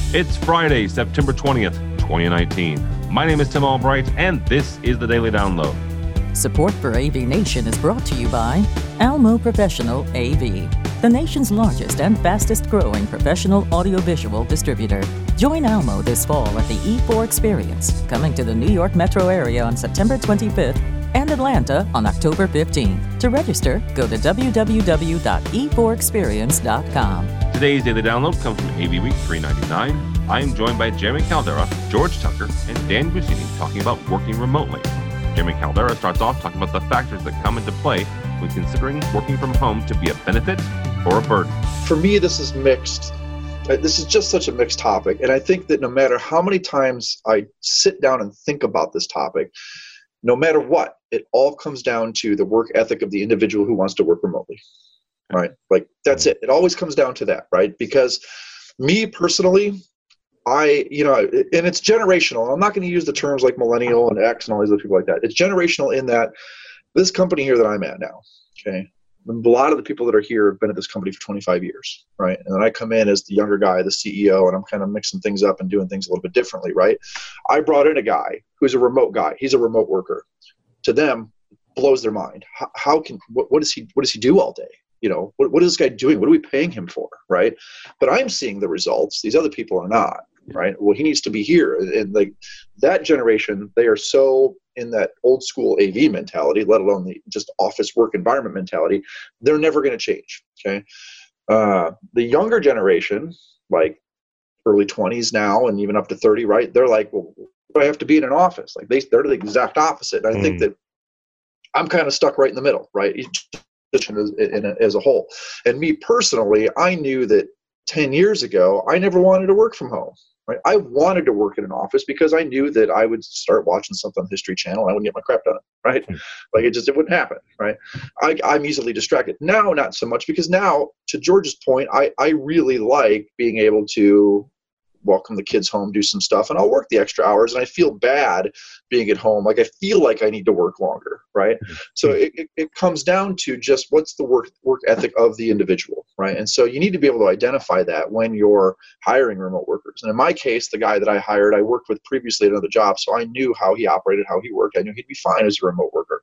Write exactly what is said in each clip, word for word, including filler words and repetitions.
It's Friday, September twentieth, twenty nineteen. My name is Tim Albright, and this is the Daily Download. Support for A V Nation is brought to you by Almo Professional A V, the nation's largest and fastest growing professional audiovisual distributor. Join Almo this fall at the E four Experience, coming to the New York metro area on September twenty-fifth and Atlanta on October fifteenth. To register, go to w w w dot e four experience dot com. Today's Daily Download comes from A V Week three ninety-nine. I am joined by Jeremy Caldera, George Tucker, and Dan Guccini talking about working remotely. Jeremy Caldera starts off talking about the factors that come into play when considering working from home to be a benefit or a burden. For me, this is mixed. This is just such a mixed topic. And I think that no matter how many times I sit down and think about this topic, no matter what, it all comes down to the work ethic of the individual who wants to work remotely, right? Like, that's it. It always comes down to that, right? Because me personally, I, you know, and it's generational. I'm not going to use the terms like millennial and X and all these other people like that. It's generational in that this company here that I'm at now, okay, a lot of the people that are here have been at this company for twenty-five years, right? And then I come in as the younger guy, the C E O, and I'm kind of mixing things up and doing things a little bit differently, right? I brought in a guy who's a remote guy. He's a remote worker. To them, blows their mind. How, how can, what, what does he, what does he do all day? You know, what, what is this guy doing? What are we paying him for, right? But I'm seeing the results. These other people are not, right? Well, he needs to be here. And like that generation, they are so in that old school A V mentality, let alone the just office work environment mentality. They're never going to change, okay? Uh, the younger generation, like early twenties now and even up to thirty, right? They're like, well, I have to be in an office. Like they, they're the exact opposite. And I mm. think that I'm kind of stuck right in the middle, right? As, in a, as a whole. And me personally, I knew that ten years ago, I never wanted to work from home, right? I wanted to work in an office because I knew that I would start watching something on the History Channel and I wouldn't get my crap done, right? Mm. Like it just, it wouldn't happen, right? I, I'm easily distracted. Now, not so much, because now, to George's point, I, I really like being able to welcome the kids home, do some stuff, and I'll work the extra hours, and I feel bad being at home. Like I feel like I need to work longer, right? Mm-hmm. So it, it, it comes down to just what's the work work ethic of the individual, right? And so you need to be able to identify that when you're hiring remote workers. And in my case, the guy that I hired, I worked with previously at another job, so I knew how he operated, how he worked. I knew he'd be fine as a remote worker.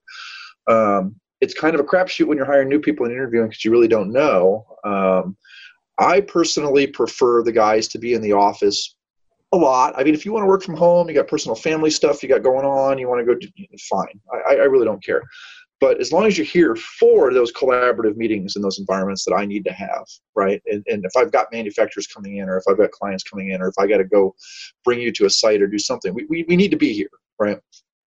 Um, it's kind of a crapshoot when you're hiring new people and interviewing because you really don't know. Um, I personally prefer the guys to be in the office a lot. I mean, if you want to work from home, you got personal family stuff you got going on, you want to go do, fine. I, I really don't care. But as long as you're here for those collaborative meetings in those environments that I need to have, right? And, and if I've got manufacturers coming in, or if I've got clients coming in, or if I got to go bring you to a site or do something, we, we, we need to be here, right?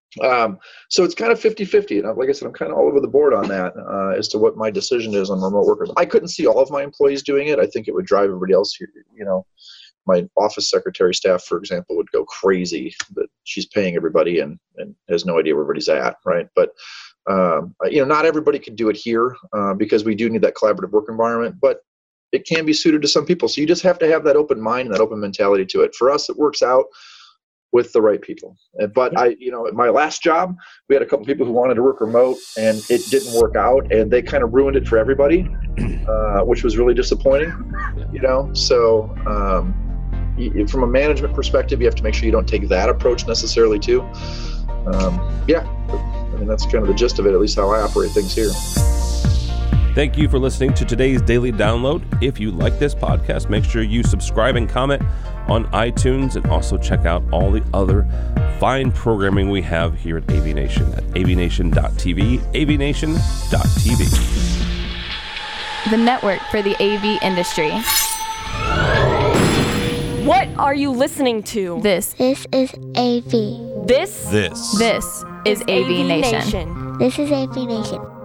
Um, so it's kind of fifty-fifty. And like I said, I'm kind of all over the board on that uh, as to what my decision is on remote workers. I couldn't see all of my employees doing it. I think it would drive everybody else here. You know, my office secretary staff, for example, would go crazy that she's paying everybody and, and has no idea where everybody's at, right? But, um, you know, not everybody could do it here uh, because we do need that collaborative work environment, but it can be suited to some people. So you just have to have that open mind and that open mentality to it. For us, it works out with the right people. But I, you know, at my last job, we had a couple people who wanted to work remote and it didn't work out, and they kind of ruined it for everybody, uh, which was really disappointing, you know? So um, you, from a management perspective, you have to make sure you don't take that approach necessarily too. Um, yeah, I mean, that's kind of the gist of it, at least how I operate things here. Thank you for listening to today's Daily Download. If you like this podcast, make sure you subscribe and comment on iTunes, and also check out all the other fine programming we have here at A V Nation at a v nation dot t v, a v nation dot t v. The network for the A V industry. What are you listening to? This. This is A V. This. This. This is A V Nation. This is A V Nation.